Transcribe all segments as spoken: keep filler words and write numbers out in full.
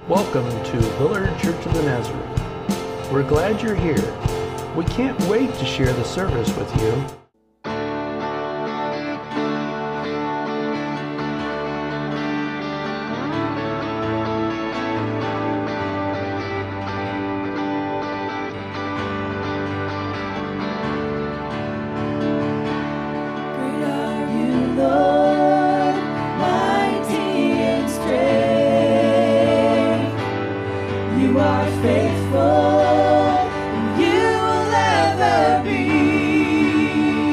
Welcome to Hillard Church of the Nazarene. We're glad you're here. We can't wait to share the service with you. Faithful, you will ever be.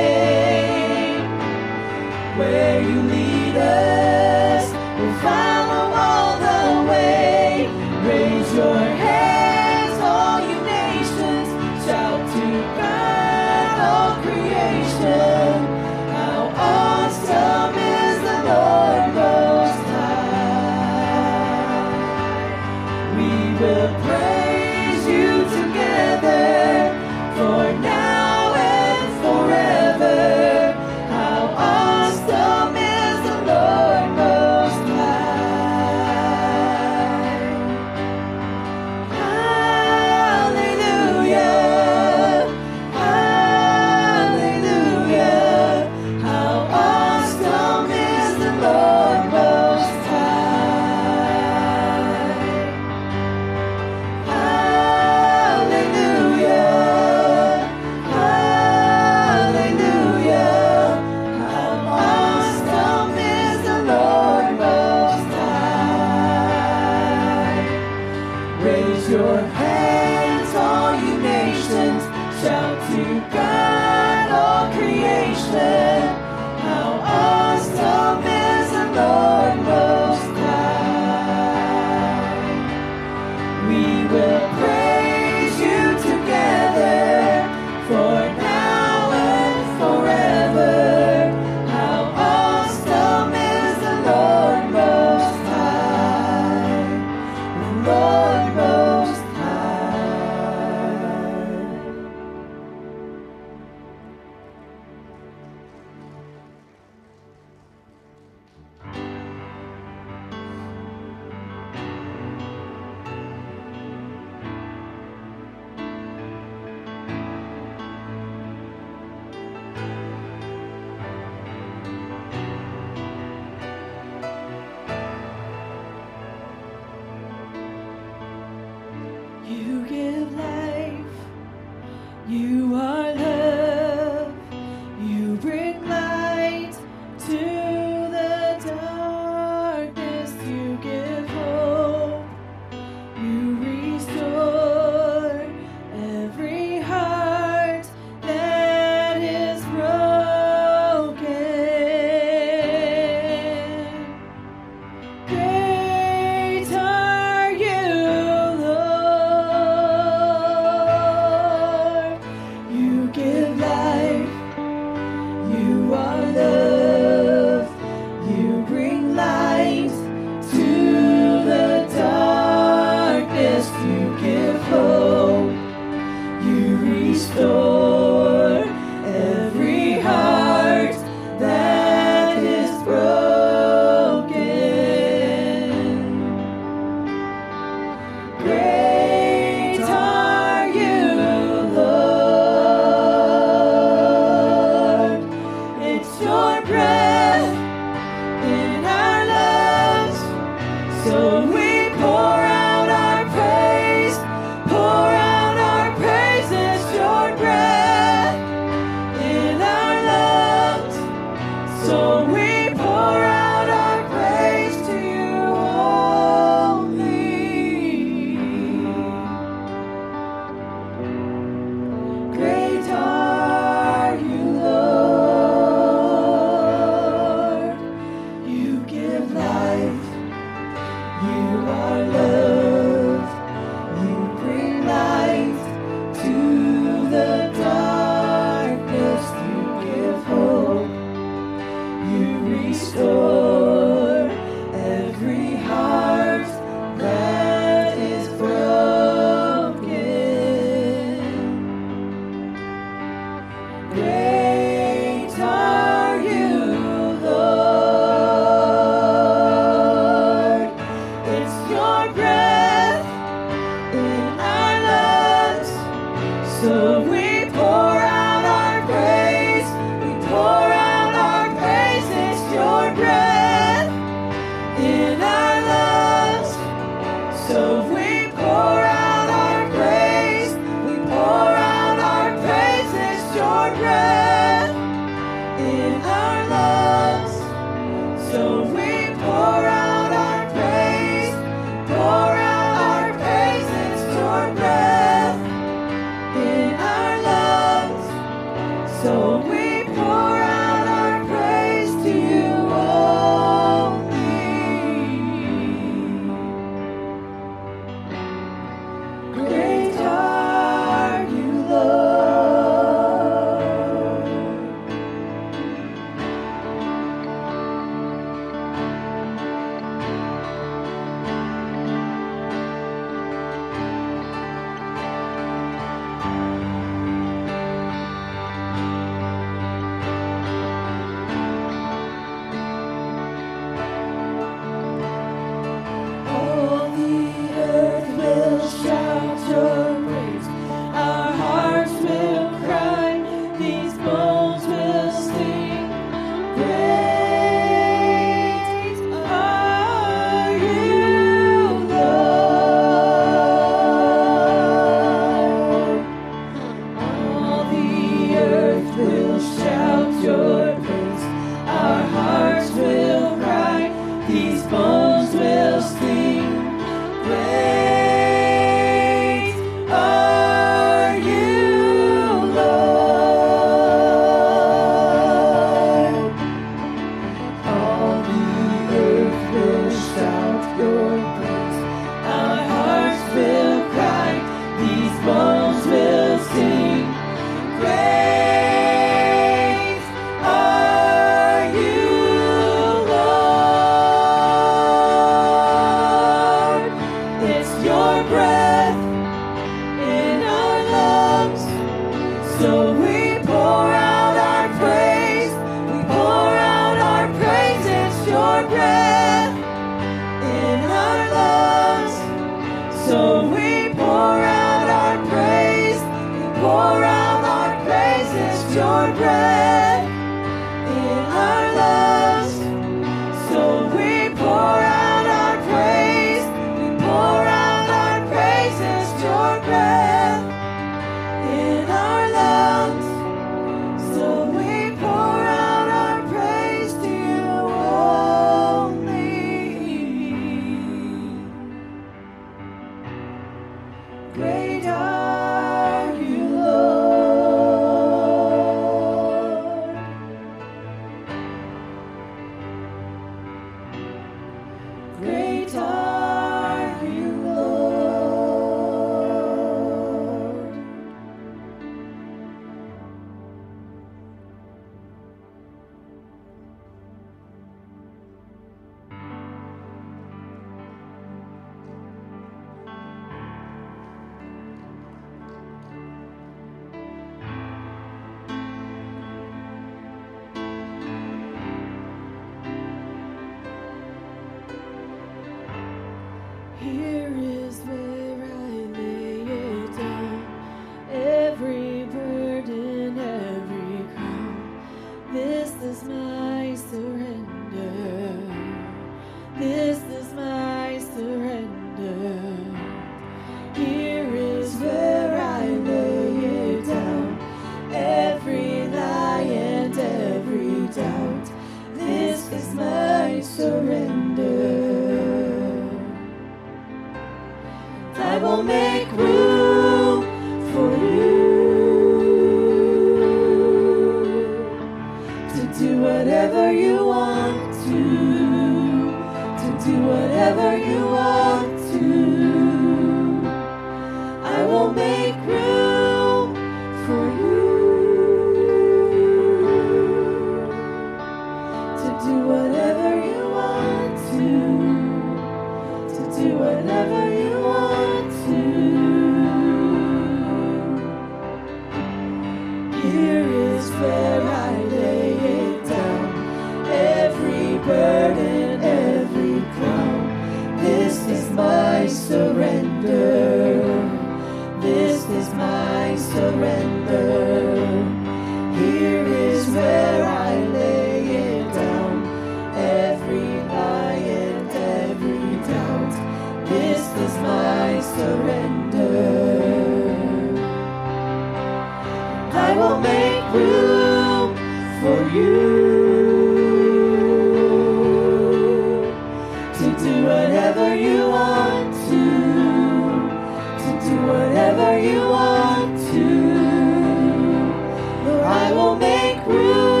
Whatever you want to, Lord, I will make room.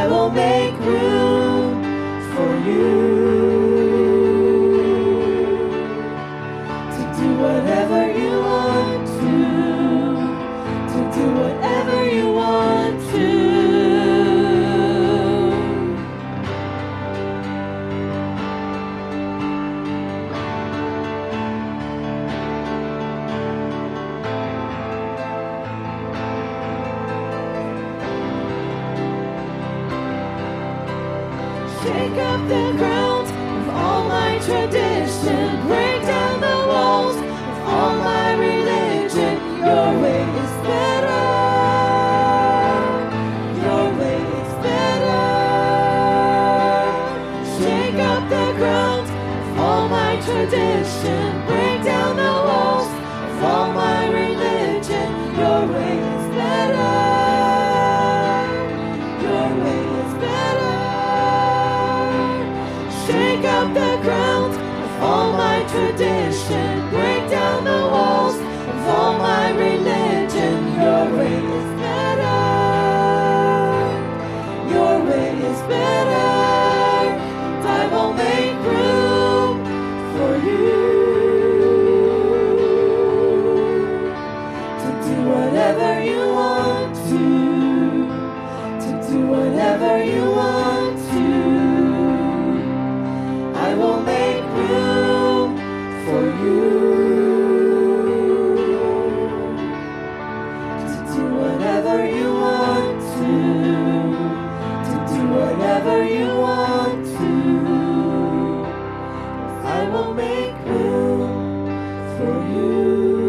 I will make room for you to do whatever you want to, to do whatever you want to. Shake up the ground of all my tradition, break down the walls of all my religion. Your way is better, your way is better. Shake up the ground of all my tradition, break down the walls of all my religion. Your way is better, your way is better. Shake up the ground of all my tradition, break down the walls of all my religion. Your way is better, your way is better. I will make room for you to do whatever you want to, to do whatever you want to. I will make room for you to do whatever you want to, to do whatever you want to. I will make room for you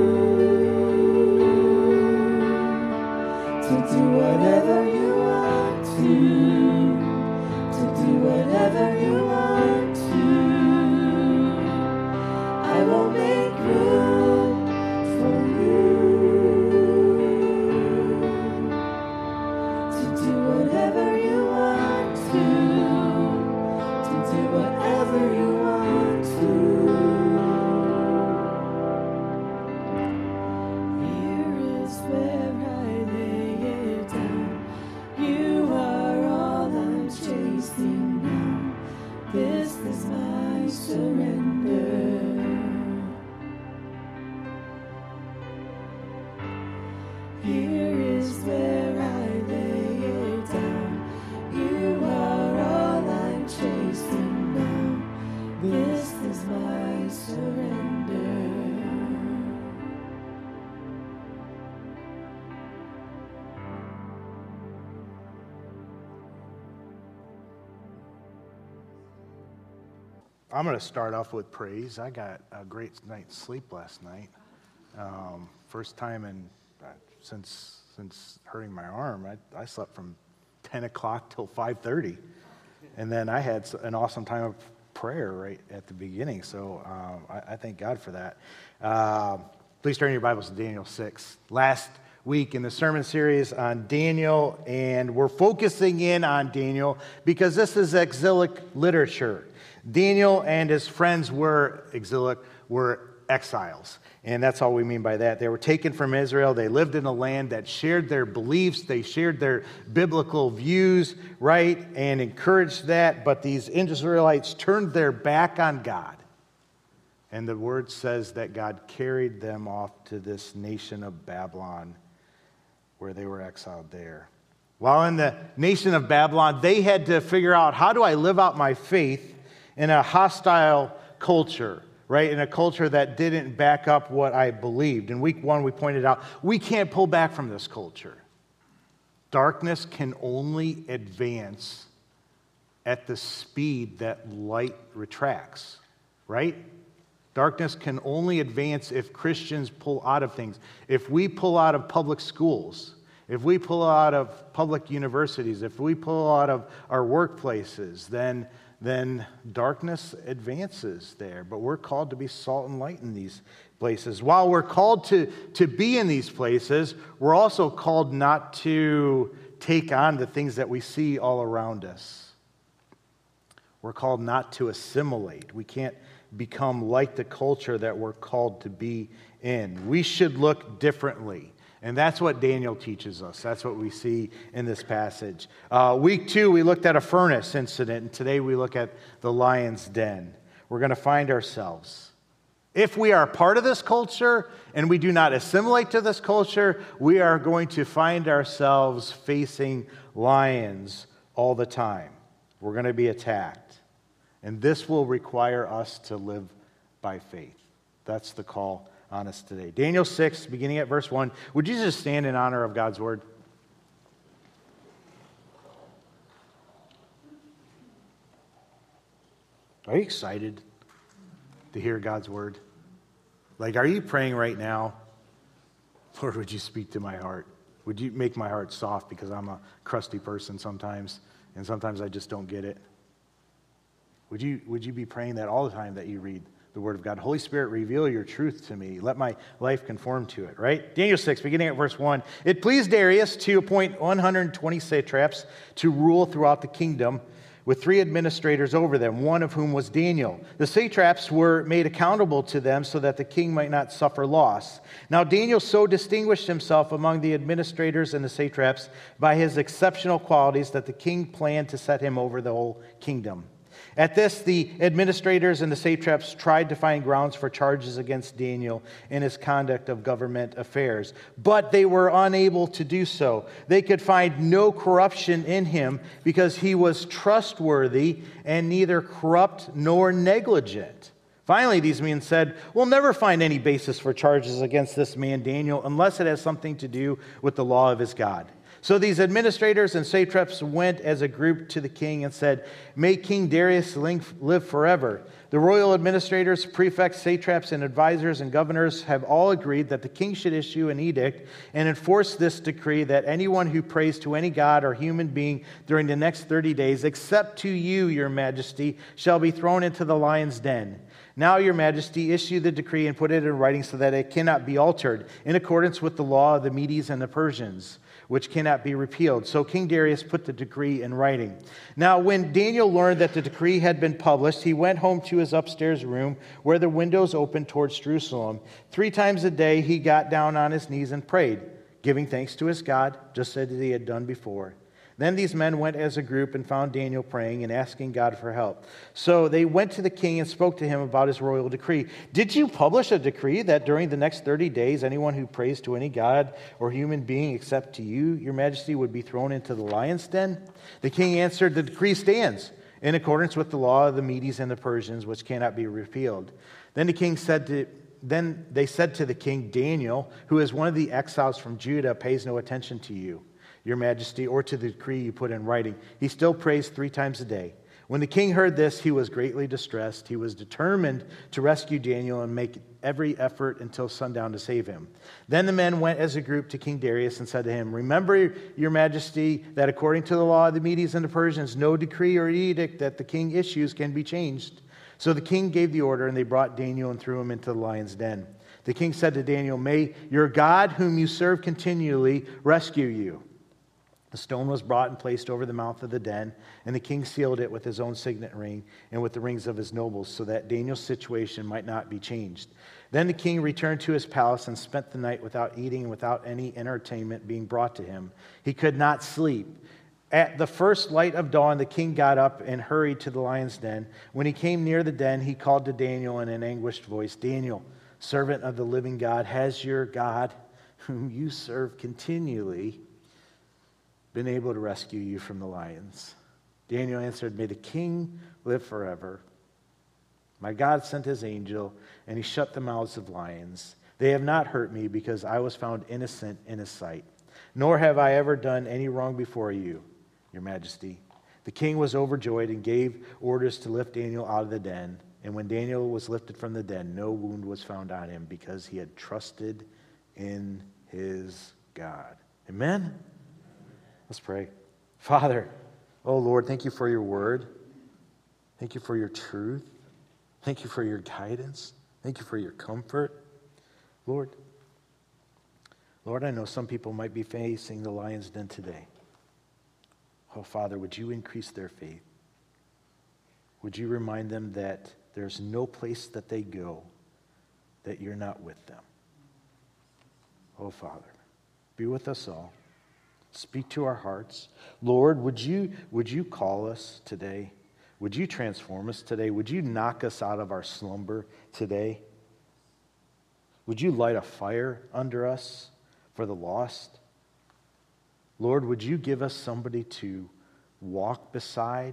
to do whatever you want to, to do whatever you want to. I will make room for you to do whatever you want to, to do whatever you want to. Here is where I lay it down. You are all I'm chasing now. This is my surrender. Here is where I lay it down. You are all I'm chasing now. This is my surrender. I'm going to start off with praise. I got a great night's sleep last night. Um, first time in uh, since since hurting my arm. I, I slept from ten o'clock till five thirty, and then I had an awesome time of prayer right at the beginning. So um, I, I thank God for that. Uh, please turn your Bibles to Daniel six. Last week in the sermon series on Daniel, and we're focusing in on Daniel because this is exilic literature. Daniel and his friends were exilic, were exiles. And that's all we mean by that. They were taken from Israel. They lived in a land that shared their beliefs. They shared their biblical views, right? And encouraged that. But these Israelites turned their back on God. And the word says that God carried them off to this nation of Babylon, where they were exiled there. While in the nation of Babylon, they had to figure out, how do I live out my faith in a hostile culture, right? In a culture that didn't back up what I believed. In week one, we pointed out, we can't pull back from this culture. Darkness can only advance at the speed that light retracts, right? Darkness can only advance if Christians pull out of things. If we pull out of public schools, if we pull out of public universities, if we pull out of our workplaces, then then darkness advances there. But we're called to be salt and light in these places. While we're called to, to be in these places, we're also called not to take on the things that we see all around us. We're called not to assimilate. We can't become like the culture that we're called to be in. We should look differently. And that's what Daniel teaches us. That's what we see in this passage. Uh, week two, we looked at a furnace incident, and today we look at the lion's den. We're going to find ourselves. If we are part of this culture and we do not assimilate to this culture, we are going to find ourselves facing lions all the time. We're going to be attacked. And this will require us to live by faith. That's the call on us today. Daniel six, beginning at verse one. Would you just stand in honor of God's word? Are you excited to hear God's word? Like, are you praying right now? Lord, would you speak to my heart? Would you make my heart soft, because I'm a crusty person sometimes, and sometimes I just don't get it? Would you, would you be praying that all the time that you read the Word of God? Holy Spirit, reveal your truth to me. Let my life conform to it, right? Daniel six, beginning at verse one. It pleased Darius to appoint one hundred twenty satraps to rule throughout the kingdom, with three administrators over them, one of whom was Daniel. The satraps were made accountable to them so that the king might not suffer loss. Now Daniel so distinguished himself among the administrators and the satraps by his exceptional qualities that the king planned to set him over the whole kingdom. At this, the administrators and the satraps tried to find grounds for charges against Daniel in his conduct of government affairs, but they were unable to do so. They could find no corruption in him because he was trustworthy and neither corrupt nor negligent. Finally, these men said, "We'll never find any basis for charges against this man Daniel unless it has something to do with the law of his God." So these administrators and satraps went as a group to the king and said, "May King Darius live forever." The royal administrators, prefects, satraps, and advisors and governors have all agreed that the king should issue an edict and enforce this decree that anyone who prays to any god or human being during the next thirty days, except to you, your majesty, shall be thrown into the lion's den. Now, your majesty, issue the decree and put it in writing so that it cannot be altered, in accordance with the law of the Medes and the Persians, which cannot be repealed. So King Darius put the decree in writing. Now, when Daniel learned that the decree had been published, he went home to his upstairs room where the windows opened towards Jerusalem. Three times a day he got down on his knees and prayed, giving thanks to his God, just as he had done before. Then these men went as a group and found Daniel praying and asking God for help. So they went to the king and spoke to him about his royal decree. "Did you publish a decree that during the next thirty days, anyone who prays to any god or human being except to you, your majesty, would be thrown into the lion's den?" The king answered, "The decree stands in accordance with the law of the Medes and the Persians, which cannot be repealed." Then the king said to Then they said to the king, "Daniel, who is one of the exiles from Judah, pays no attention to you, your majesty, or to the decree you put in writing. He still prays three times a day." When the king heard this, he was greatly distressed. He was determined to rescue Daniel and make every effort until sundown to save him. Then the men went as a group to King Darius and said to him, "Remember, your majesty, that according to the law of the Medes and the Persians, no decree or edict that the king issues can be changed." So the king gave the order, and they brought Daniel and threw him into the lion's den. The king said to Daniel, "May your God, whom you serve continually, rescue you." The stone was brought and placed over the mouth of the den, and the king sealed it with his own signet ring and with the rings of his nobles, so that Daniel's situation might not be changed. Then the king returned to his palace and spent the night without eating and without any entertainment being brought to him. He could not sleep. At the first light of dawn, the king got up and hurried to the lion's den. When he came near the den, he called to Daniel in an anguished voice, "Daniel, servant of the living God, has your God, whom you serve continually, been able to rescue you from the lions?" Daniel answered, "May the king live forever. My God sent his angel, and he shut the mouths of lions. They have not hurt me, because I was found innocent in his sight. Nor have I ever done any wrong before you, your majesty." The king was overjoyed and gave orders to lift Daniel out of the den. And when Daniel was lifted from the den, no wound was found on him, because he had trusted in his God. Amen? Let's pray. Father, oh Lord, thank you for your word. Thank you for your truth. Thank you for your guidance. Thank you for your comfort. Lord, Lord, I know some people might be facing the lion's den today. Oh, Father, would you increase their faith? Would you remind them that there's no place that they go that you're not with them? Oh, Father, Be with us all. Speak to our hearts. Lord, would you, would you call us today? Would you transform us today? Would you knock us out of our slumber today? Would you light a fire under us for the lost? Lord, would you give us somebody to walk beside?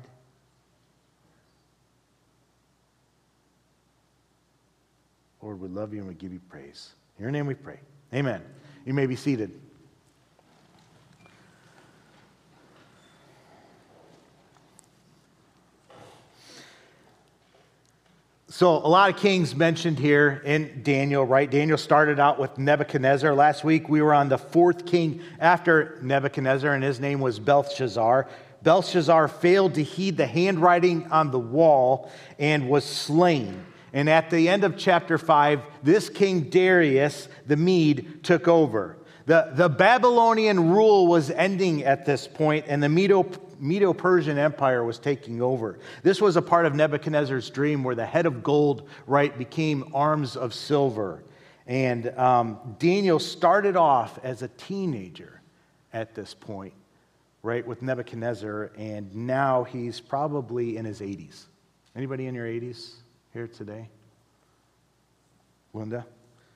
Lord, we love you and we give you praise. In your name we pray. Amen. You may be seated. So a lot of kings mentioned here in Daniel, right? Daniel started out with Nebuchadnezzar. Last week we were on the fourth king after Nebuchadnezzar, and his name was Belshazzar. Belshazzar failed to heed the handwriting on the wall and was slain. And at the end of chapter five, this king Darius the Mede took over. The, the Babylonian rule was ending at this point, and the Medo Medo-Persian Empire was taking over. This was a part of Nebuchadnezzar's dream where the head of gold, right, became arms of silver. And um, Daniel started off as a teenager at this point, right, with Nebuchadnezzar, and now he's probably in his eighties. Anybody in your eighties here today? Linda?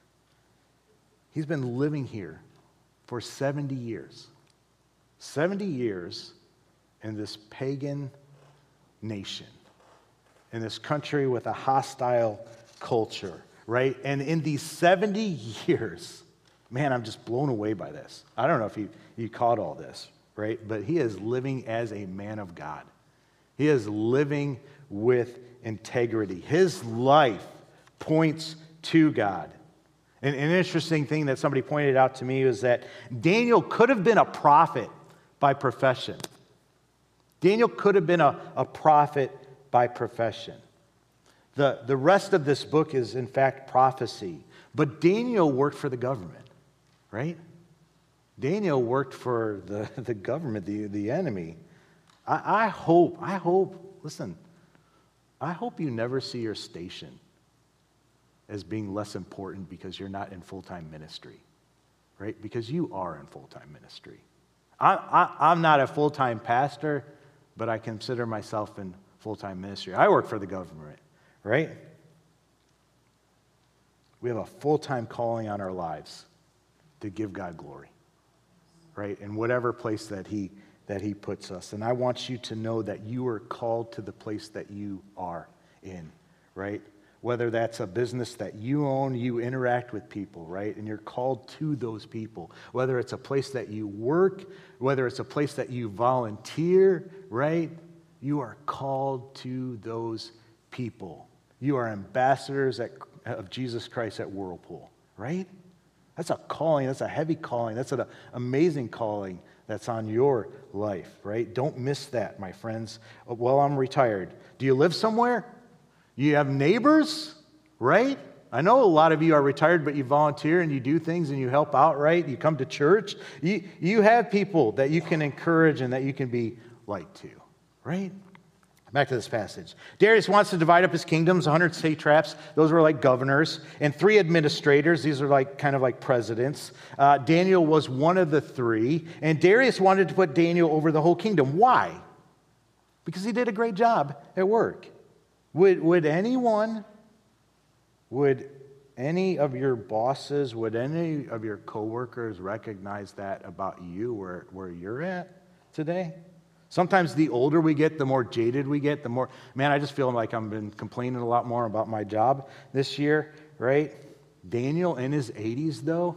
He's been living here for seventy years. seventy years in this pagan nation, in this country with a hostile culture, right? And in these seventy years, man, I'm just blown away by this. I don't know if you, you caught all this, right? But he is living as a man of God. He is living with integrity. His life points to God. And an interesting thing that somebody pointed out to me was that Daniel could have been a prophet by profession. Daniel could have been a, a prophet by profession. The, the rest of this book is, in fact, prophecy. But Daniel worked for the government, right? Daniel worked for the, the government, the, the enemy. I, I hope, I hope, listen, I hope you never see your station as being less important because you're not in full-time ministry, right? Because you are in full-time ministry. I, I, I'm not a full-time pastor, but I consider myself in full-time ministry. I work for the government, right? We have a full-time calling on our lives to give God glory, right? In whatever place that he, that he puts us. And I want you to know that you are called to the place that you are in, right? Whether that's a business that you own, you interact with people, right? And you're called to those people. Whether it's a place that you work, whether it's a place that you volunteer, right? You are called to those people. You are ambassadors at, of Jesus Christ at Whirlpool, right? That's a calling. That's a heavy calling. That's an amazing calling that's on your life, right? Don't miss that, my friends. Well, I'm retired. Do you live somewhere? You have neighbors, right? I know a lot of you are retired, but you volunteer and you do things and you help out, right? You come to church. You, you have people that you can encourage and that you can be light to, right? Back to this passage. Darius wants to divide up his kingdoms, one hundred satraps. Those were like governors. And three administrators. These are like kind of like presidents. Uh, Daniel was one of the three. And Darius wanted to put Daniel over the whole kingdom. Why? Because he did a great job at work. Would, would anyone, would any of your bosses, would any of your coworkers recognize that about you where, where you're at today? Sometimes the older we get, the more jaded we get, the more, man, I just feel like I've been complaining a lot more about my job this year, right? Daniel in his eighties, though,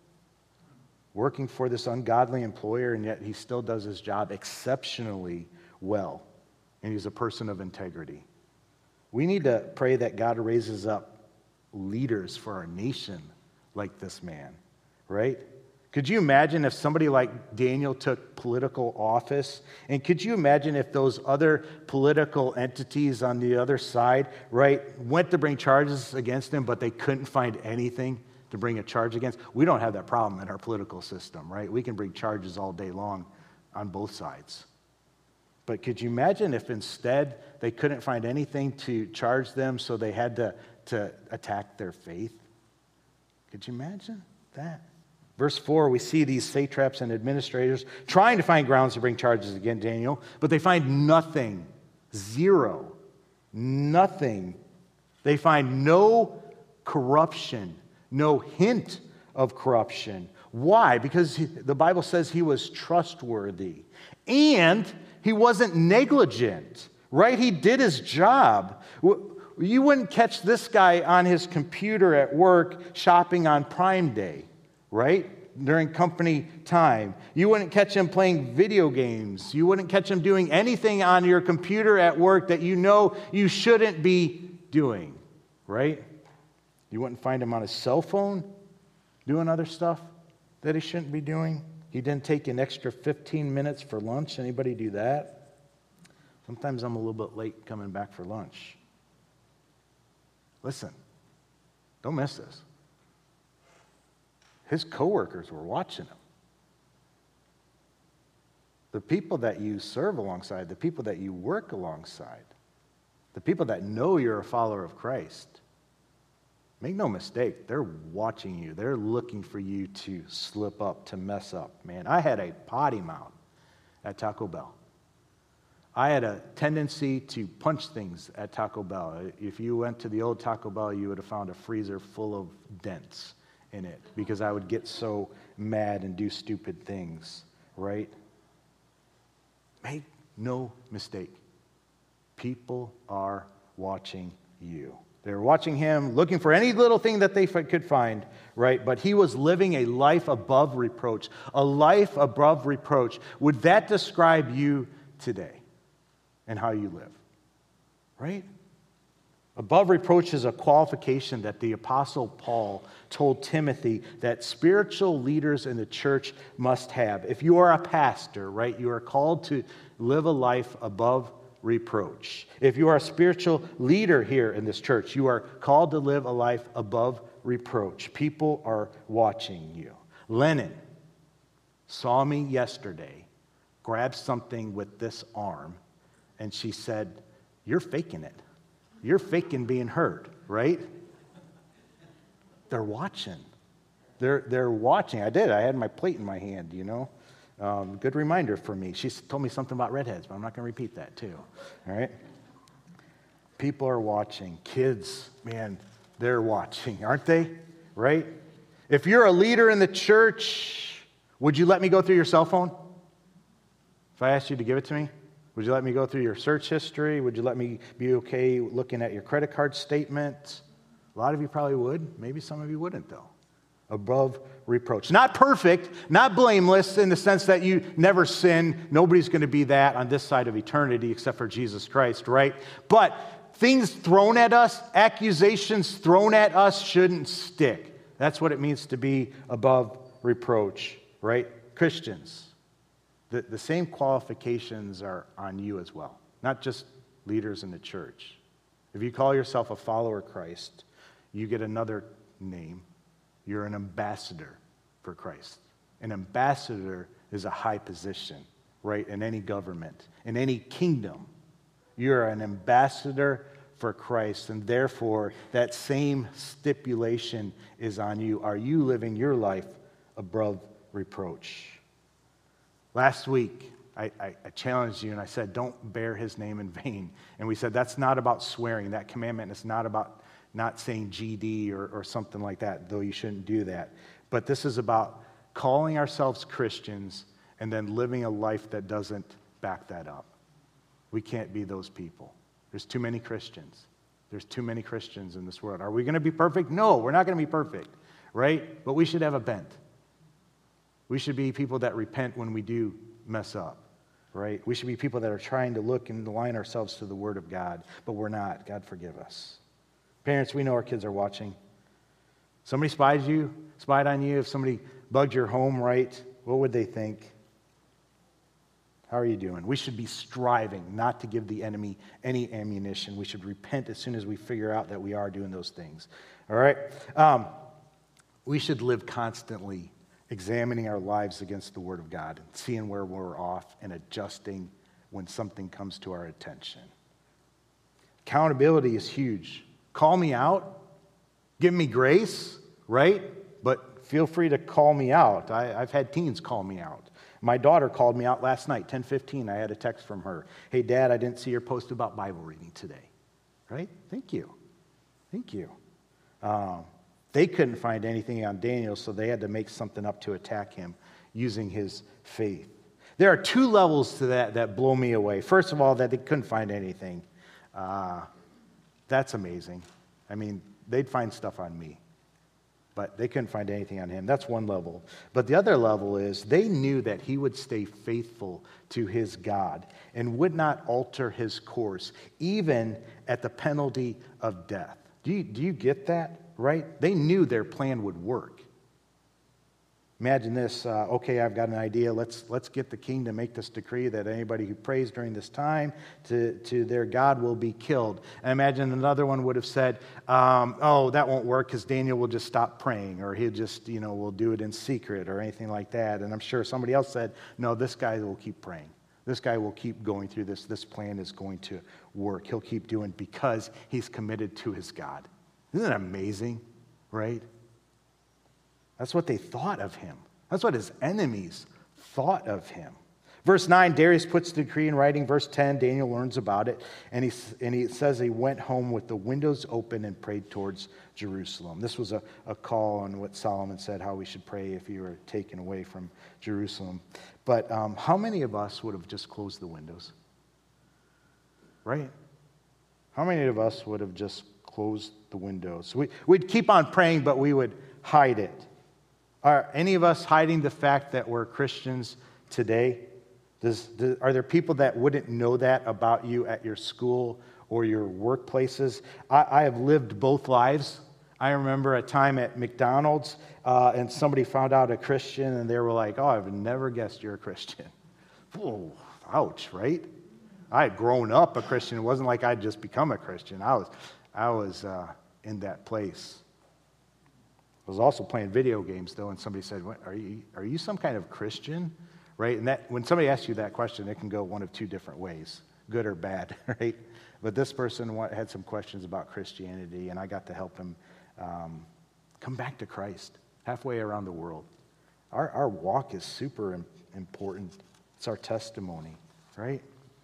working for this ungodly employer, and yet he still does his job exceptionally well, and he's a person of integrity. We need to pray that God raises up leaders for our nation like this man, right? Could you imagine if somebody like Daniel took political office? And could you imagine if those other political entities on the other side, right, went to bring charges against him, but they couldn't find anything to bring a charge against? We don't have that problem in our political system, right? We can bring charges all day long on both sides. But could you imagine if instead they couldn't find anything to charge them, so they had to, to attack their faith? Could you imagine that? Verse four, we see these satraps and administrators trying to find grounds to bring charges against Daniel, but they find nothing. Zero. Nothing. They find no corruption, no hint of corruption. Why? Because he, the Bible says he was trustworthy. And he wasn't negligent, right? He did his job. You wouldn't catch this guy on his computer at work shopping on Prime Day, right? During company time. You wouldn't catch him playing video games. You wouldn't catch him doing anything on your computer at work that you know you shouldn't be doing, right? You wouldn't find him on his cell phone doing other stuff that he shouldn't be doing. He didn't take an extra fifteen minutes for lunch. Anybody do that? Sometimes I'm a little bit late coming back for lunch. Listen, don't miss this. His coworkers were watching him. The people that you serve alongside, the people that you work alongside, the people that know you're a follower of Christ, make no mistake, they're watching you. They're looking for you to slip up, to mess up. Man, I had a potty mouth at Taco Bell. I had a tendency to punch things at Taco Bell. If you went to the old Taco Bell, you would have found a freezer full of dents in it because I would get so mad and do stupid things, right? Make no mistake. People are watching you. They're watching him, looking for any little thing that they could find, right? But he was living a life above reproach, a life above reproach. Would that describe you today and how you live, right? Above reproach is a qualification that the Apostle Paul told Timothy that spiritual leaders in the church must have. If you are a pastor, right, you are called to live a life above reproach. If you are a spiritual leader here in this church, you are called to live a life above reproach. People are watching you. Lennon saw me yesterday, grabbed something with this arm, and she said, "You're faking it. You're faking being hurt," right? They're watching. They're, they're watching. I did. I had my plate in my hand, you know. Um, good reminder for me. She told me something about redheads, but I'm not going to repeat that too. All right? People are watching. Kids, man, they're watching, aren't they? Right? If you're a leader in the church, would you let me go through your cell phone? If I asked you to give it to me? Would you let me go through your search history? Would you let me be okay looking at your credit card statement? A lot of you probably would. Maybe some of you wouldn't, though. Above reproach. Not perfect, not blameless in the sense that you never sin. Nobody's going to be that on this side of eternity except for Jesus Christ, right? But things thrown at us, accusations thrown at us shouldn't stick. That's what it means to be above reproach, right? Christians. The, the same qualifications are on you as well, not just leaders in the church. If you call yourself a follower of Christ, you get another name. You're an ambassador for Christ. An ambassador is a high position, right, in any government, in any kingdom. You're an ambassador for Christ, and therefore that same stipulation is on you. Are you living your life above reproach? Last week, I, I, I challenged you and I said, don't bear his name in vain. And we said, that's not about swearing. That commandment is not about not saying G D or, or something like that, though you shouldn't do that. But this is about calling ourselves Christians and then living a life that doesn't back that up. We can't be those people. There's too many Christians. There's too many Christians in this world. Are we going to be perfect? No, we're not going to be perfect, right? But we should have a bent. We should be people that repent when we do mess up, right? We should be people that are trying to look and align ourselves to the Word of God, but we're not. God forgive us. Parents, we know our kids are watching. Somebody spied you, spied on you. If somebody bugged your home, right, what would they think? How are you doing? We should be striving not to give the enemy any ammunition. We should repent as soon as we figure out that we are doing those things. All right? Um, we should live constantly examining our lives against the Word of God and seeing where we're off and adjusting when something comes to our attention. Accountability is huge. Call me out. Give me grace, right? But feel free to call me out. I, I've had teens call me out. My daughter called me out last night, ten fifteen. I had a text from her. Hey, Dad, I didn't see your post about Bible reading today. Right? Thank you. Thank you. Um, they couldn't find anything on Daniel, so they had to make something up to attack him using his faith. There are two levels to that that blow me away. First of all, that they couldn't find anything. Uh, that's amazing. I mean, they'd find stuff on me, but they couldn't find anything on him. That's one level. But the other level is they knew that he would stay faithful to his God and would not alter his course, even at the penalty of death. Do you, do you get that, right? They knew their plan would work. Imagine this, uh, okay, I've got an idea. Let's let's get the king to make this decree that anybody who prays during this time to, to their God will be killed. And imagine another one would have said, um, oh, that won't work because Daniel will just stop praying, or he'll just, you know, will do it in secret or anything like that. And I'm sure somebody else said, no, this guy will keep praying. This guy will keep going through this. This plan is going to work. He'll keep doing it because he's committed to his God. Isn't that amazing, right? That's what they thought of him. That's what his enemies thought of him. Verse nine, Darius puts the decree in writing. Verse ten, Daniel learns about it. And he, and he says he went home with the windows open and prayed towards Jerusalem. This was a, a call on what Solomon said, how we should pray if you were taken away from Jerusalem. But um, how many of us would have just closed the windows? Right? How many of us would have just closed the windows? We, we'd keep on praying, but we would hide it. Are any of us hiding the fact that we're Christians today? Does, do, are there people that wouldn't know that about you at your school or your workplaces? I, I have lived both lives. I remember a time at McDonald's, uh, and somebody found out a Christian, and they were like, oh, I've never guessed you're a Christian. Whoa, ouch, right? I had grown up a Christian. It wasn't like I'd just become a Christian. I was, I was uh, in that place. I was also playing video games, though, and somebody said, what, are you are you some kind of Christian? Right? And that when somebody asks you that question, it can go one of two different ways, good or bad, right? But this person had some questions about Christianity, and I got to help him um, come back to Christ halfway around the world. Our, our walk is super important. It's our testimony, right?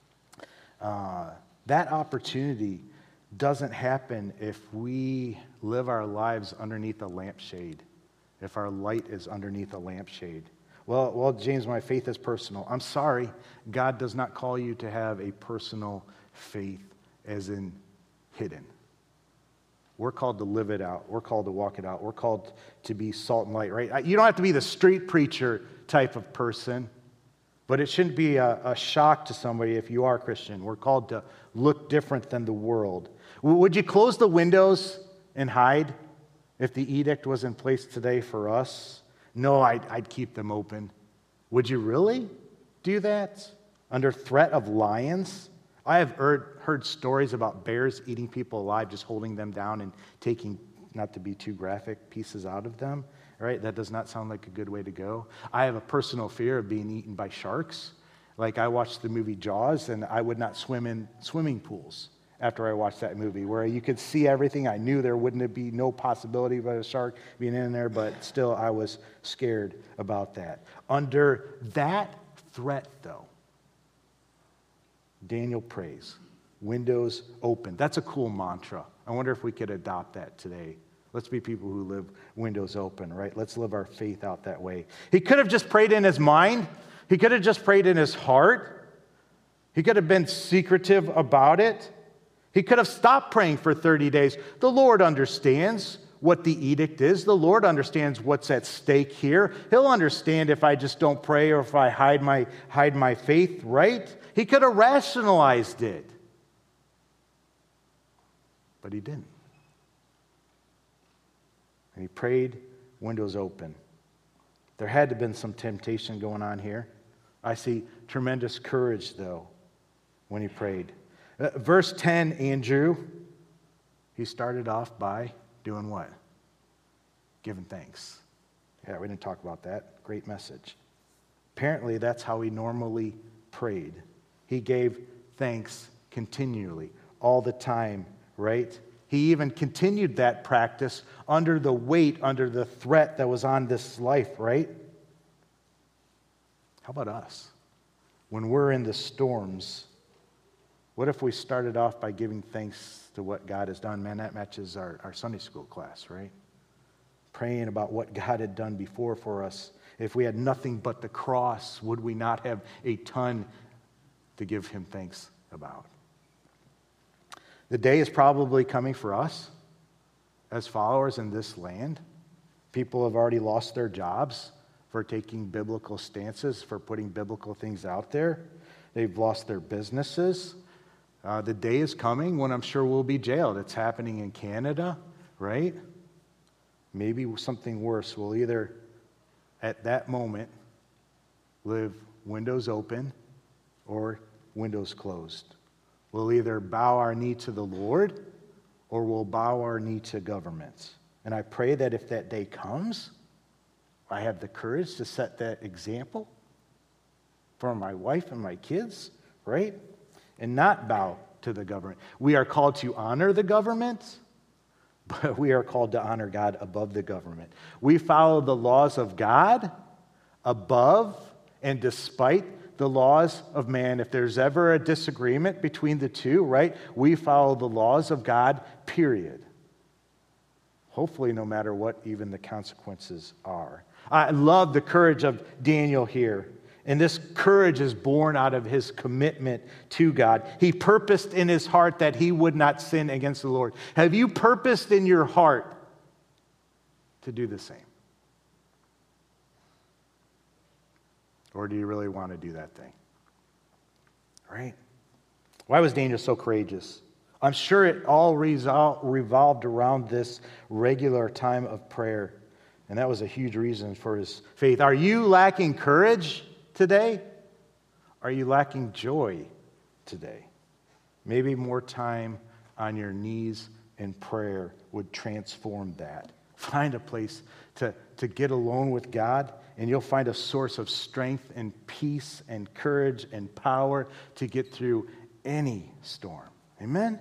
Uh, that opportunity doesn't happen if we live our lives underneath a lampshade, if our light is underneath a lampshade. Well, well, James, my faith is personal. I'm sorry, God does not call you to have a personal faith as in hidden. We're called to live it out. We're called to walk it out. We're called to be salt and light, right? You don't have to be the street preacher type of person, but it shouldn't be a, a shock to somebody if you are Christian. We're called to look different than the world. Would you close the windows and hide if the edict was in place today for us? No, I'd, I'd keep them open. Would you really do that under threat of lions? I have heard, heard stories about bears eating people alive, just holding them down and taking, not to be too graphic, pieces out of them. Right? That does not sound like a good way to go. I have a personal fear of being eaten by sharks. Like I watched the movie Jaws, and I would not swim in swimming pools after I watched that movie, where you could see everything. I knew there wouldn't be no possibility of a shark being in there, but still I was scared about that. Under that threat, though, Daniel prays, windows open. That's a cool mantra. I wonder if we could adopt that today. Let's be people who live windows open, right? Let's live our faith out that way. He could have just prayed in his mind. He could have just prayed in his heart. He could have been secretive about it. He could have stopped praying for thirty days. The Lord understands what the edict is. The Lord understands what's at stake here. He'll understand if I just don't pray or if I hide my, hide my faith, right? He could have rationalized it. But he didn't. And he prayed, windows open. There had to have been some temptation going on here. I see tremendous courage, though, when he prayed. Uh, verse ten, Andrew, he started off by doing what? Giving thanks. Yeah, we didn't talk about that. Great message. Apparently, that's how he normally prayed. He gave thanks continually, all the time, right? He even continued that practice under the weight, under the threat that was on this life, right? How about us? When we're in the storms, what if we started off by giving thanks to what God has done? Man, that matches our, our Sunday school class, right? Praying about what God had done before for us. If we had nothing but the cross, would we not have a ton to give him thanks about? The day is probably coming for us as followers in this land. People have already lost their jobs for taking biblical stances, for putting biblical things out there. They've lost their businesses. Uh, the day is coming when I'm sure we'll be jailed. It's happening in Canada, right? Maybe something worse. We'll either, at that moment, live windows open or windows closed. We'll either bow our knee to the Lord or we'll bow our knee to government. And I pray that if that day comes, I have the courage to set that example for my wife and my kids, right? And not bow to the government. We are called to honor the government, but we are called to honor God above the government. We follow the laws of God above and despite the laws of man. If there's ever a disagreement between the two, right, we follow the laws of God, period. Hopefully, no matter what even the consequences are. I love the courage of Daniel here. And this courage is born out of his commitment to God. He purposed in his heart that he would not sin against the Lord. Have you purposed in your heart to do the same? Or do you really want to do that thing? Right? Why was Daniel so courageous? I'm sure it all resol- revolved around this regular time of prayer. And that was a huge reason for his faith. Are you lacking courage today? Are you lacking joy today? Maybe more time on your knees in prayer would transform that. Find a place to, to get alone with God, and you'll find a source of strength and peace and courage and power to get through any storm. Amen?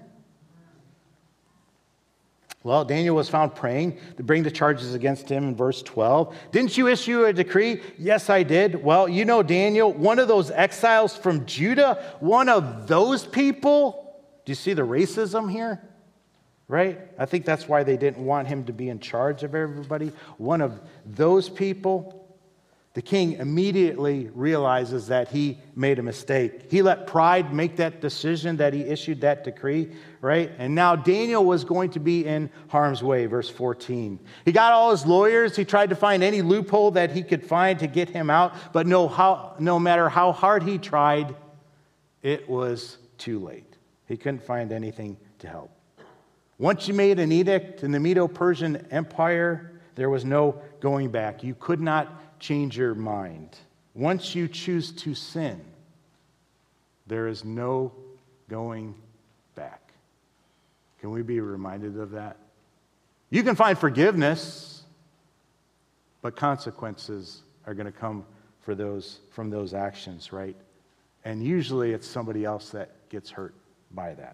Well, Daniel was found praying to bring the charges against him in verse twelve. Didn't you issue a decree? Yes, I did. Well, you know Daniel, one of those exiles from Judah, one of those people. Do you see the racism here? Right? I think that's why they didn't want him to be in charge of everybody. One of those people. The king immediately realizes that he made a mistake. He let pride make that decision that he issued that decree, right? And now Daniel was going to be in harm's way, verse fourteen. He got all his lawyers. He tried to find any loophole that he could find to get him out, but no, how, no matter how hard he tried, it was too late. He couldn't find anything to help. Once you made an edict in the Medo-Persian Empire, there was no going back. You could not change your mind. Once you choose to sin, there is no going back. Can we be reminded of that? You can find forgiveness, but consequences are going to come for those from those actions, right? And usually it's somebody else that gets hurt by that.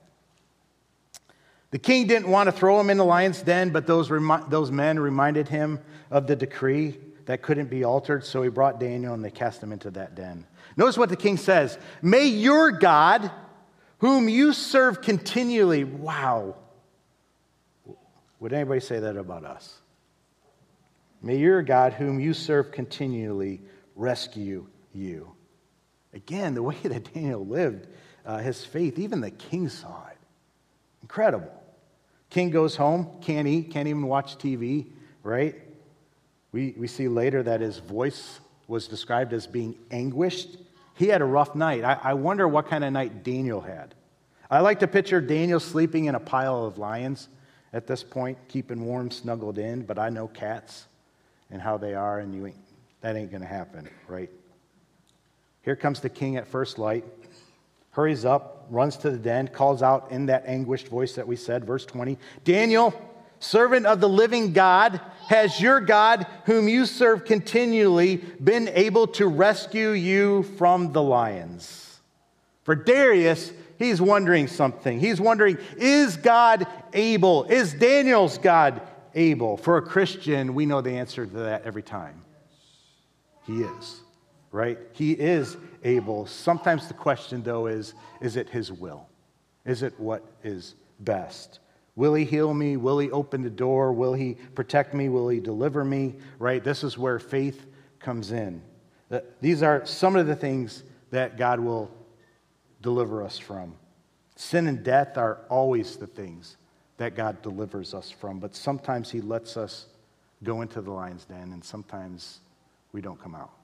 The king didn't want to throw him in the lion's den, but those remi- those men reminded him of the decree that couldn't be altered, so he brought Daniel and they cast him into that den. Notice what the king says. May your God, whom you serve continually, wow. Would anybody say that about us? May your God, whom you serve continually, rescue you. Again, the way that Daniel lived, uh, his faith, even the king saw it. Incredible. King goes home, can't eat, can't even watch T V, right? We, we see later that his voice was described as being anguished. He had a rough night. I, I wonder what kind of night Daniel had. I like to picture Daniel sleeping in a pile of lions at this point, keeping warm, snuggled in, but I know cats and how they are, and you ain't, that ain't going to happen, right? Here comes the king at first light, hurries up, runs to the den, calls out in that anguished voice that we said, verse twenty, Daniel, servant of the living God, has your God, whom you serve continually, been able to rescue you from the lions? For Darius, he's wondering something. He's wondering, is God able? Is Daniel's God able? For a Christian, we know the answer to that every time. He is, right? He is able. Sometimes the question, though, is, is it his will? Is it what is best? Will he heal me? Will he open the door? Will he protect me? Will he deliver me? Right? This is where faith comes in. These are some of the things that God will deliver us from. Sin and death are always the things that God delivers us from, but sometimes he lets us go into the lion's den, and sometimes we don't come out.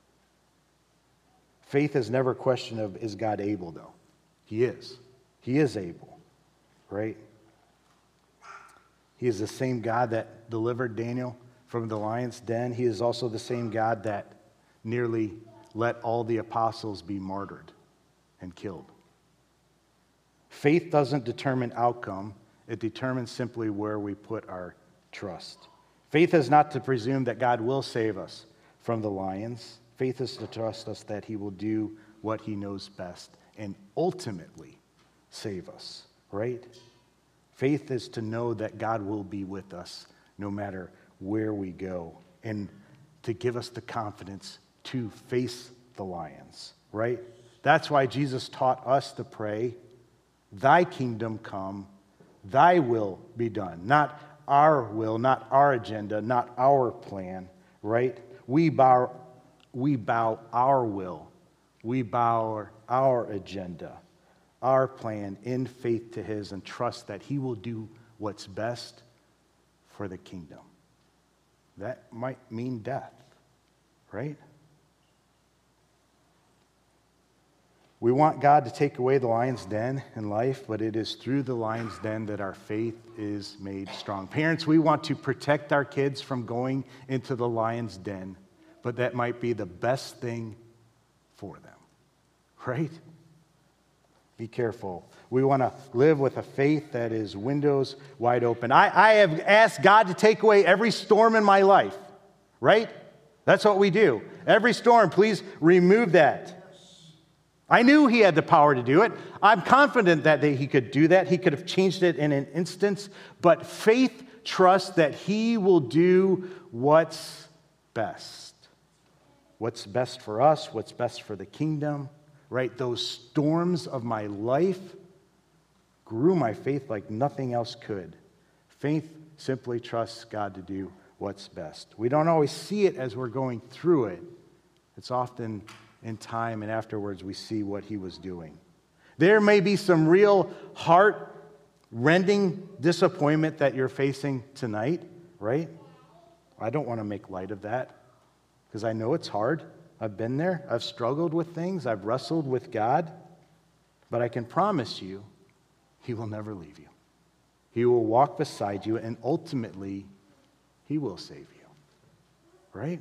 Faith is never a question of, is God able, though? He is. He is able, right? He is the same God that delivered Daniel from the lion's den. He is also the same God that nearly let all the apostles be martyred and killed. Faith doesn't determine outcome. It determines simply where we put our trust. Faith is not to presume that God will save us from the lions. Faith is to trust us that he will do what he knows best and ultimately save us, right? Faith is to know that God will be with us no matter where we go, and to give us the confidence to face the lions, right? That's why Jesus taught us to pray, thy kingdom come, thy will be done. Not our will, not our agenda, not our plan, right? We bow, we bow our will. We bow our agenda, our plan in faith to his, and trust that he will do what's best for the kingdom. That might mean death, right? We want God to take away the lion's den in life, but it is through the lion's den that our faith is made strong. Parents, we want to protect our kids from going into the lion's den, but that might be the best thing for them, right? Be careful. We want to live with a faith that is windows wide open. I, I have asked God to take away every storm in my life, right? That's what we do. Every storm, please remove that. I knew he had the power to do it. I'm confident that he could do that. He could have changed it in an instant. But faith trusts that he will do what's best. What's best for us, what's best for the kingdom, right? Those storms of my life grew my faith like nothing else could. Faith simply trusts God to do what's best. We don't always see it as we're going through it. It's often in time and afterwards we see what he was doing. There may be some real heart-rending disappointment that you're facing tonight, right? I don't want to make light of that because I know it's hard. I've been there. I've struggled with things. I've wrestled with God. But I can promise you, he will never leave you. He will walk beside you, and ultimately, he will save you. Right?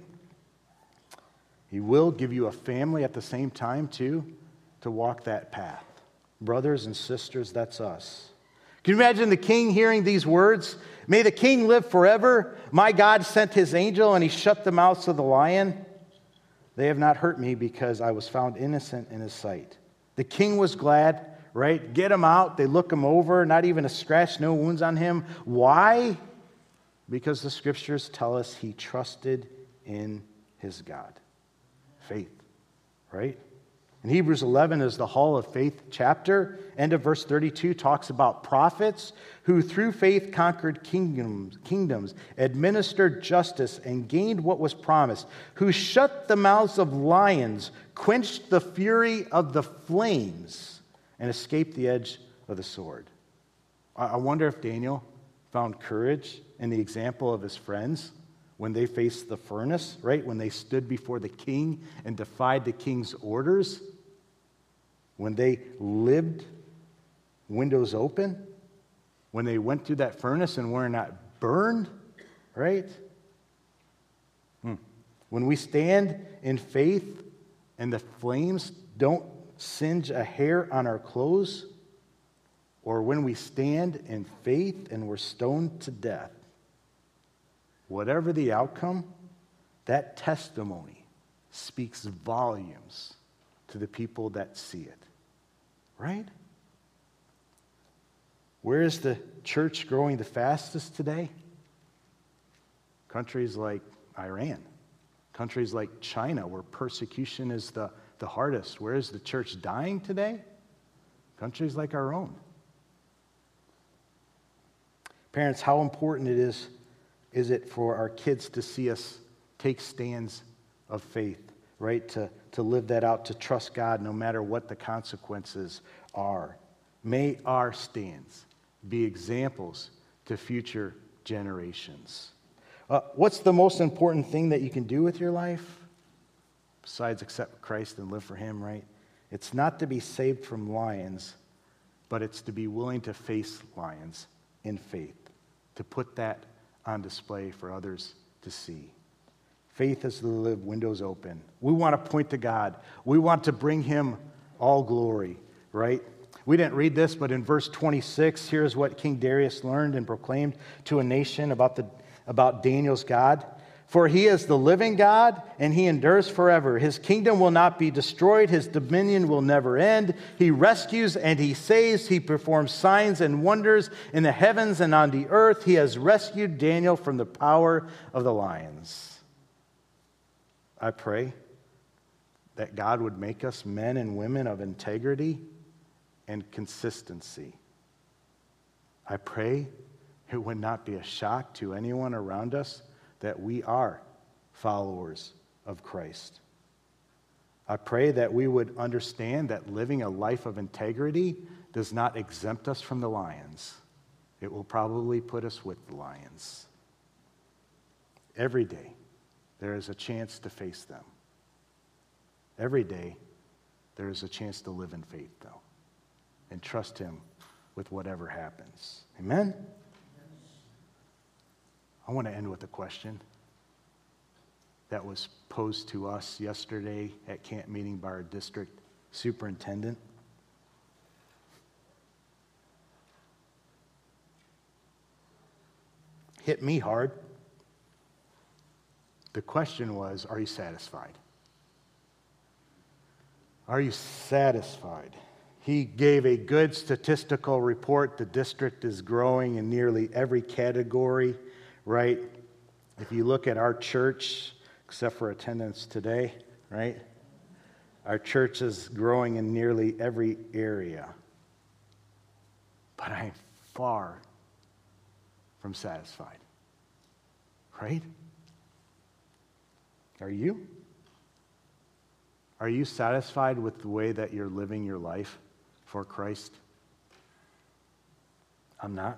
He will give you a family at the same time, too, to walk that path. Brothers and sisters, that's us. Can you imagine the king hearing these words? May the king live forever. My God sent his angel, and he shut the mouths of the lion. They have not hurt me because I was found innocent in his sight. The king was glad, right? Get him out. They look him over. Not even a scratch, no wounds on him. Why? Because the scriptures tell us he trusted in his God. Faith, right? In Hebrews eleven is the Hall of Faith chapter. End of verse thirty-two talks about prophets who through faith conquered kingdoms, kingdoms, administered justice, and gained what was promised, who shut the mouths of lions, quenched the fury of the flames, and escaped the edge of the sword. I wonder if Daniel found courage in the example of his friends when they faced the furnace, right? When they stood before the king and defied the king's orders. When they lived windows open. When they went through that furnace and were not burned, right? Hmm. When we stand in faith and the flames don't singe a hair on our clothes, or when we stand in faith and we're stoned to death, whatever the outcome, that testimony speaks volumes to the people that see it. Right? Where is the church growing the fastest today? Countries like Iran, countries like China, where persecution is the, the hardest. Where is the church dying today? Countries like our own. Parents, how important it is, is it for our kids to see us take stands of faith, right? To, to live that out, to trust God no matter what the consequences are. May our stands be examples to future generations. Uh, what's the most important thing that you can do with your life? Besides accept Christ and live for Him, right? It's not to be saved from lions, but it's to be willing to face lions in faith, to put that on display for others to see. Faith is to live windows open. We want to point to God. We want to bring Him all glory, right? We didn't read this, but in verse twenty-six, here's what King Darius learned and proclaimed to a nation about the about Daniel's God. For He is the living God, and He endures forever. His kingdom will not be destroyed. His dominion will never end. He rescues and He saves. He performs signs and wonders in the heavens and on the earth. He has rescued Daniel from the power of the lions. I pray that God would make us men and women of integrity and consistency. I pray it would not be a shock to anyone around us that we are followers of Christ. I pray that we would understand that living a life of integrity does not exempt us from the lions. It will probably put us with the lions. Every day, there is a chance to face them. Every day, there is a chance to live in faith, though, and trust Him with whatever happens. Amen? I want to end with a question that was posed to us yesterday at camp meeting by our district superintendent. Hit me hard. The question was, are you satisfied? Are you satisfied? He gave a good statistical report. The district is growing in nearly every category, right? If you look at our church, except for attendance today, right? Our church is growing in nearly every area. But I am far from satisfied, right? Are you? Are you satisfied with the way that you're living your life for Christ? I'm not.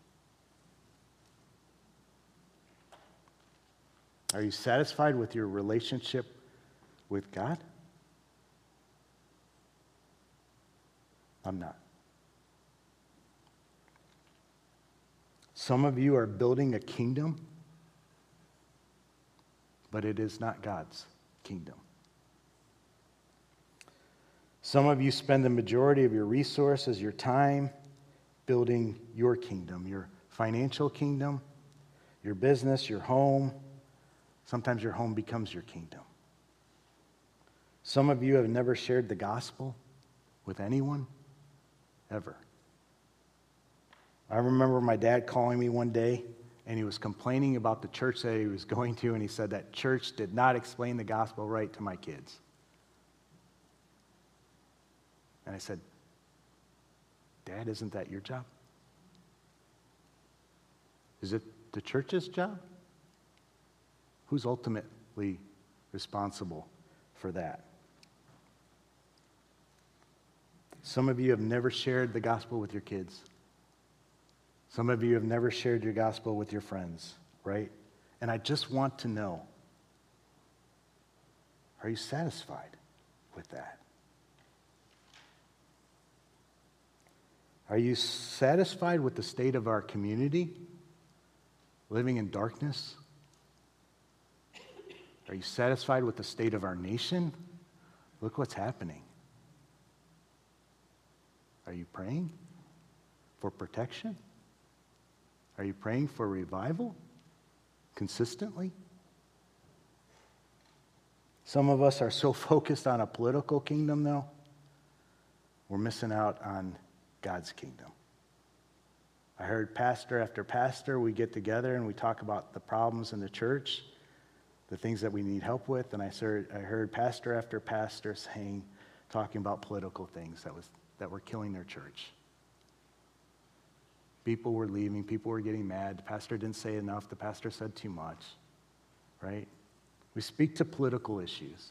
Are you satisfied with your relationship with God? I'm not. Some of you are building a kingdom, but it is not God's kingdom. Some of you spend the majority of your resources, your time, building your kingdom, your financial kingdom, your business, your home. Sometimes your home becomes your kingdom. Some of you have never shared the gospel with anyone, ever. I remember my dad calling me one day, and he was complaining about the church that he was going to, and he said that church did not explain the gospel right to my kids. And I said, Dad, isn't that your job? Is it the church's job? Who's ultimately responsible for that? Some of you have never shared the gospel with your kids. Some of you have never shared your gospel with your friends, right? And I just want to know, are you satisfied with that? Are you satisfied with the state of our community, living in darkness? Are you satisfied with the state of our nation? Look what's happening. Are you praying for protection? Are you praying for revival consistently? Some of us are so focused on a political kingdom, though, we're missing out on God's kingdom. I heard pastor after pastor, we get together and we talk about the problems in the church, the things that we need help with, and I heard, I heard pastor after pastor saying, talking about political things that was that were killing their church. People were leaving, people were getting mad, the pastor didn't say enough, the pastor said too much, right? We speak to political issues.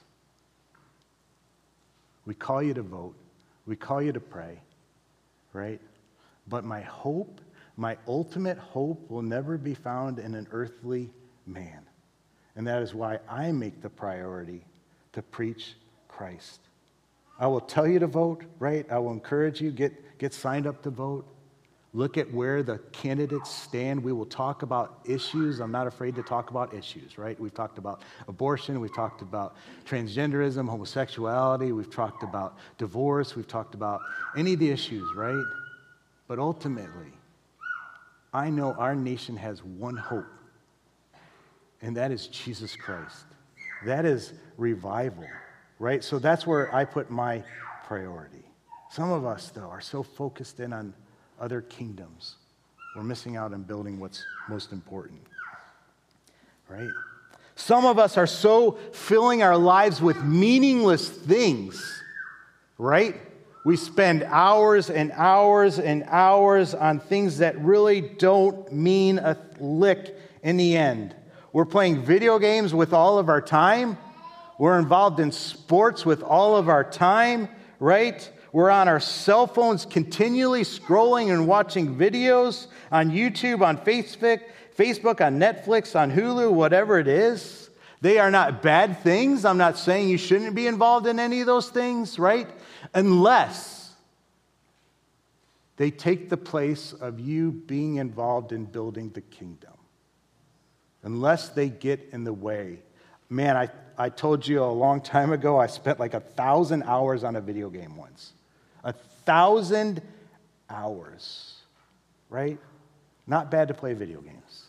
We call you to vote, we call you to pray, right? But my hope, my ultimate hope will never be found in an earthly man. And that is why I make the priority to preach Christ. I will tell you to vote, right? I will encourage you, get, get signed up to vote. Look at where the candidates stand. We will talk about issues. I'm not afraid to talk about issues, right? We've talked about abortion. We've talked about transgenderism, homosexuality. We've talked about divorce. We've talked about any of the issues, right? But ultimately, I know our nation has one hope, and that is Jesus Christ. That is revival, right? So that's where I put my priority. Some of us, though, are so focused in on other kingdoms. We're missing out on building what's most important, right? Some of us are so filling our lives with meaningless things, right? We spend hours and hours and hours on things that really don't mean a lick in the end. We're playing video games with all of our time. We're involved in sports with all of our time, right? We're on our cell phones continually scrolling and watching videos on YouTube, on Facebook, Facebook, on Netflix, on Hulu, whatever it is. They are not bad things. I'm not saying you shouldn't be involved in any of those things, right? Unless they take the place of you being involved in building the kingdom. Unless they get in the way. Man, I, I told you a long time ago, I spent like a thousand hours on a video game once. A thousand hours, right? Not bad to play video games.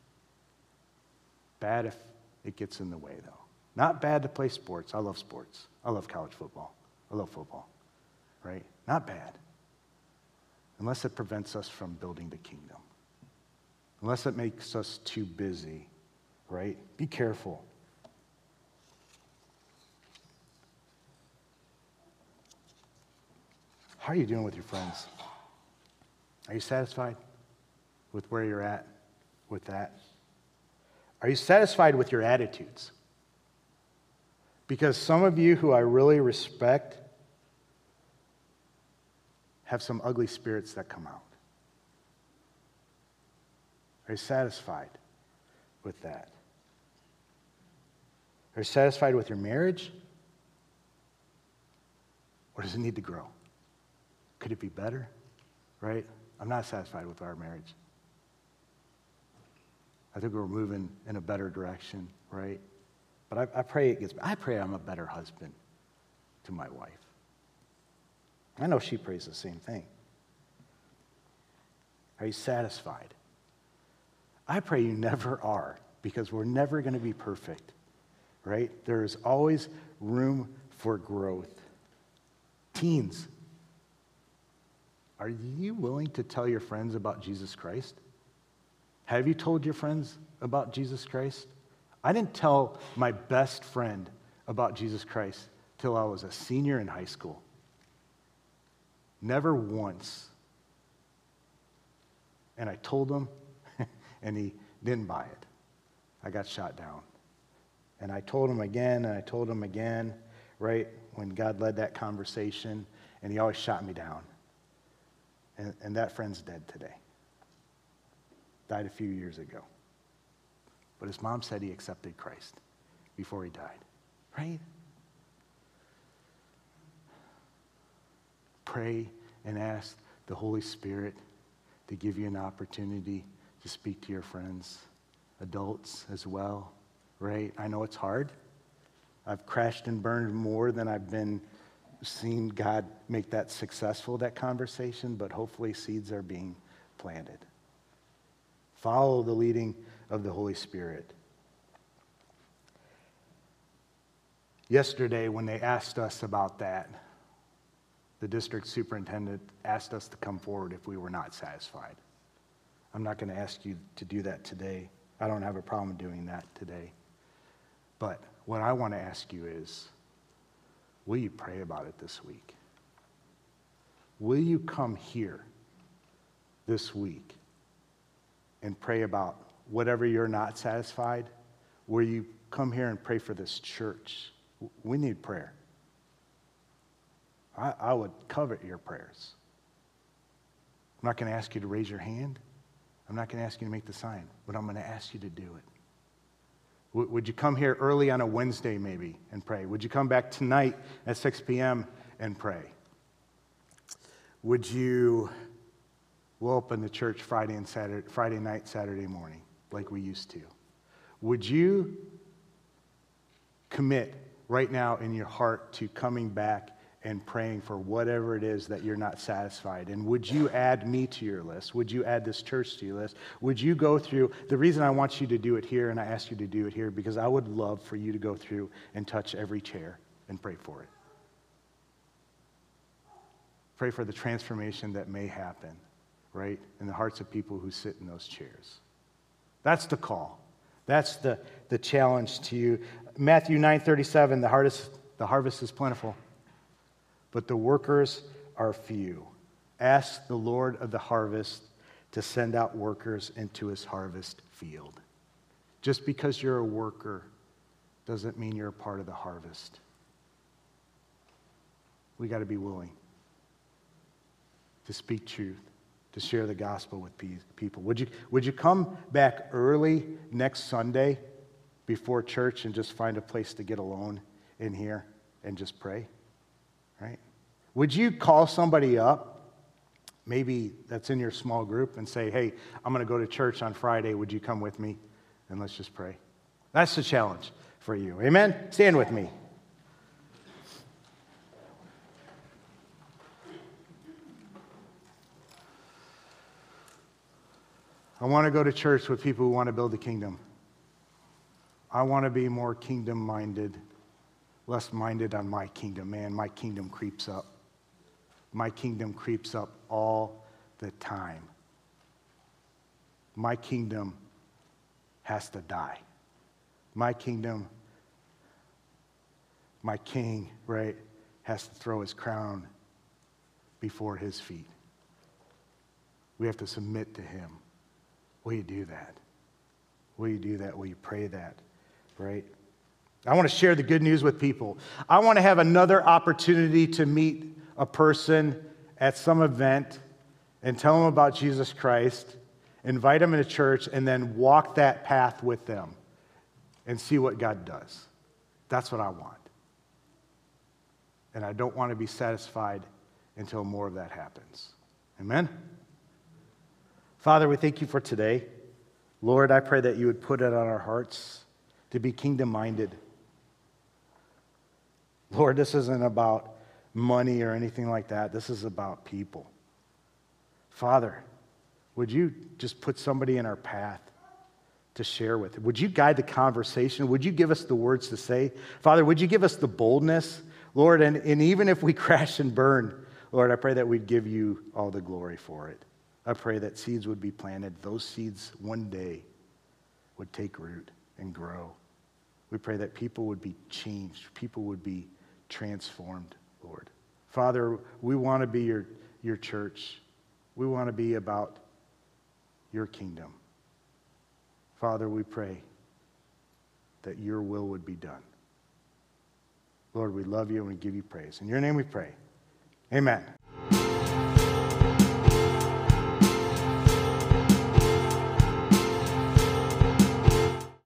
Bad if it gets in the way, though. Not bad to play sports. I love sports. I love college football. I love football, right? Not bad. Unless it prevents us from building the kingdom. Unless it makes us too busy, right? Be careful. How are you doing with your friends? Are you satisfied with where you're at with that? Are you satisfied with your attitudes? Because some of you who I really respect have some ugly spirits that come out. Are you satisfied with that? Are you satisfied with your marriage? Or does it need to grow? Could it be better? Right? I'm not satisfied with our marriage. I think we're moving in a better direction, right? But I, I pray it gets, I pray I'm a better husband to my wife. I know she prays the same thing. Are you satisfied? I pray you never are, because we're never going to be perfect, right? There is always room for growth. Teens, are you willing to tell your friends about Jesus Christ? Have you told your friends about Jesus Christ? I didn't tell my best friend about Jesus Christ till I was a senior in high school. Never once. And I told him, and he didn't buy it. I got shot down. And I told him again, and I told him again, right, when God led that conversation, and he always shot me down. And, and that friend's dead today. Died a few years ago. But his mom said he accepted Christ before he died. Right? Pray and ask the Holy Spirit to give you an opportunity to speak to your friends, adults as well, right? I know it's hard. I've crashed and burned more than I've been seen God make that successful, that conversation, but hopefully seeds are being planted. Follow the leading of the Holy Spirit. Yesterday, when they asked us about that, the district superintendent asked us to come forward if we were not satisfied. I'm not going to ask you to do that today. I don't have a problem doing that today. But what I want to ask you is, will you pray about it this week? Will you come here this week and pray about whatever you're not satisfied? Will you come here and pray for this church? We need prayer. I, I would covet your prayers. I'm not going to ask you to raise your hand. I'm not going to ask you to make the sign, but I'm going to ask you to do it. W- would you come here early on a Wednesday maybe and pray? Would you come back tonight at six p.m. and pray? Would you, we'll open the church Friday and Saturday, Friday night, Saturday morning, like we used to. Would you commit right now in your heart to coming back and praying for whatever it is that you're not satisfied? And would you add me to your list? Would you add this church to your list? Would you go through, the reason I want you to do it here and I ask you to do it here, because I would love for you to go through and touch every chair and pray for it. Pray for the transformation that may happen, right, in the hearts of people who sit in those chairs. That's the call. That's the, the challenge to you. Matthew nine thirty-seven, the harvest, the harvest is plentiful, but the workers are few. Ask the Lord of the harvest to send out workers into his harvest field. Just because you're a worker doesn't mean you're a part of the harvest. We got to be willing to speak truth, to share the gospel with people. Would you, would you come back early next Sunday before church and just find a place to get alone in here and just pray? Right? Would you call somebody up, maybe that's in your small group, and say, hey, I'm going to go to church on Friday. Would you come with me? And let's just pray. That's the challenge for you. Amen? Stand with me. I want to go to church with people who want to build the kingdom. I want to be more kingdom-minded, less minded on my kingdom. Man, my kingdom creeps up. My kingdom creeps up all the time. My kingdom has to die. My kingdom, my king, right, has to throw his crown before his feet. We have to submit to him. Will you do that? Will you do that? Will you pray that? Right? I want to share the good news with people. I want to have another opportunity to meet a person at some event and tell them about Jesus Christ, invite them into church, and then walk that path with them and see what God does. That's what I want. And I don't want to be satisfied until more of that happens. Amen? Father, we thank you for today. Lord, I pray that you would put it on our hearts to be kingdom-minded. Lord, this isn't about money or anything like that. This is about people. Father, would you just put somebody in our path to share with? Would you guide the conversation? Would you give us the words to say? Father, would you give us the boldness? Lord, and, and even if we crash and burn, Lord, I pray that we'd give you all the glory for it. I pray that seeds would be planted. Those seeds one day would take root and grow. We pray that people would be changed. People would be transformed, Lord. Father, we want to be your, your church. We want to be about your kingdom. Father, we pray that your will would be done. Lord, we love you and we give you praise. In your name we pray. Amen.